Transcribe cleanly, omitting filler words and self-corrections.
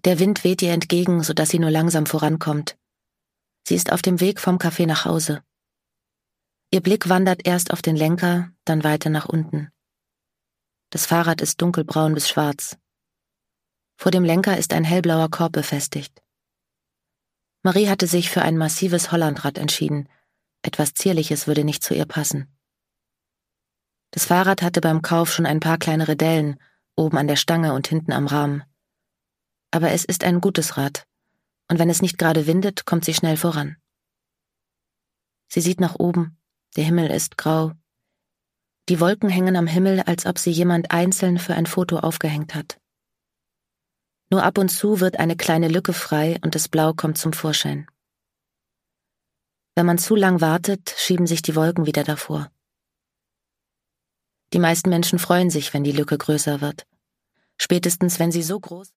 Der Wind weht ihr entgegen, sodass sie nur langsam vorankommt. Sie ist auf dem Weg vom Café nach Hause. Ihr Blick wandert erst auf den Lenker, dann weiter nach unten. Das Fahrrad ist dunkelbraun bis schwarz. Vor dem Lenker ist ein hellblauer Korb befestigt. Marie hatte sich für ein massives Hollandrad entschieden. Etwas Zierliches würde nicht zu ihr passen. Das Fahrrad hatte beim Kauf schon ein paar kleinere Dellen, oben an der Stange und hinten am Rahmen. Aber es ist ein gutes Rad, und wenn es nicht gerade windet, kommt sie schnell voran. Sie sieht nach oben, der Himmel ist grau. Die Wolken hängen am Himmel, als ob sie jemand einzeln für ein Foto aufgehängt hat. Nur ab und zu wird eine kleine Lücke frei und das Blau kommt zum Vorschein. Wenn man zu lang wartet, schieben sich die Wolken wieder davor. Die meisten Menschen freuen sich, wenn die Lücke größer wird. Spätestens, wenn sie so groß